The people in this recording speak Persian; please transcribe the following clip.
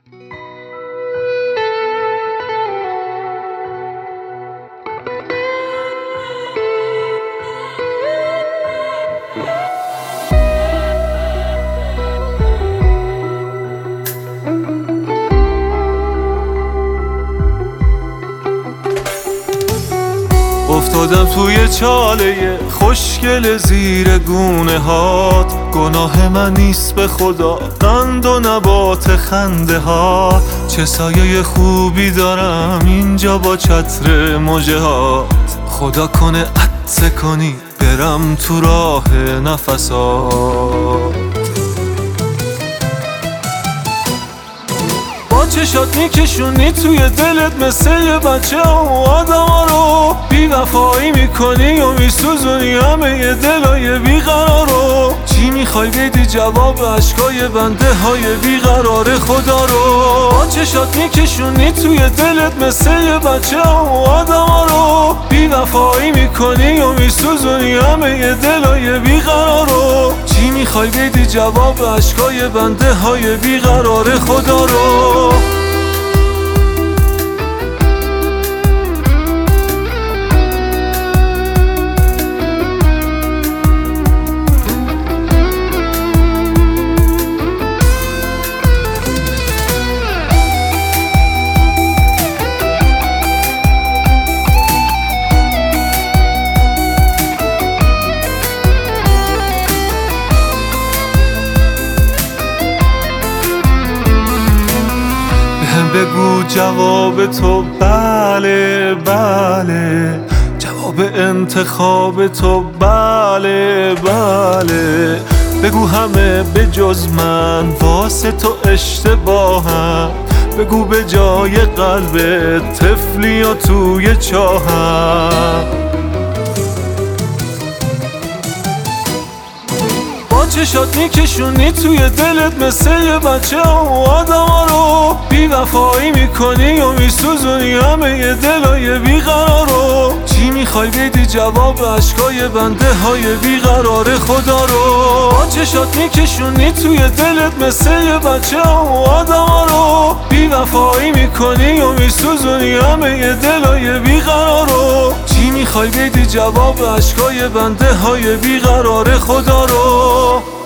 افتادم توی چاله خوشگل زیر گونه هات، گناه من نیست به خدا قند و نبات خنده ها. چه سایه خوبی دارم اینجا با چتر مژه هات، خدا کنه عطسه کنی برم تو راه نفسات. چشات میکشونی توی دلت مثل یه بچه و آدم ها رو، بی وفایی میکنی و میسوزونی همه یه دلای بیقرار رو. چی میخوای بدی جواب عشقای بنده های بیقرار خدا رو؟ چشات میکشونی توی دلت مثل یه بچه و آدم ها رو، بی وفایی میکنی و میسوزونی همه یه دلای بیقرار رو. چی میخوای بدی جواب عشقای بنده های بیقرار خدا رو؟ بگو جواب تو بله بله، جواب انتخاب تو بله بله. بگو همه به جز من واسه تو اشتباهم، بگو به جای قلبت طفلی و توی چاهم. چشات میکشونی توی دلت مثل یه بچه و آدم ها رو، بی وفایی میکنی و میسوزونی همه یه دلای بیقرار رو. چی میخوای بدی جواب عشقای بنده های بیقرار خدا رو؟ چشات میکشونی توی دلت مثل یه بچه و آدم ها رو، بی وفایی میکنی و میسوزونی همه یه دلای بیقرار رو. چی میخوای بدی جواب عشقای بنده های بیقرار خدا رو؟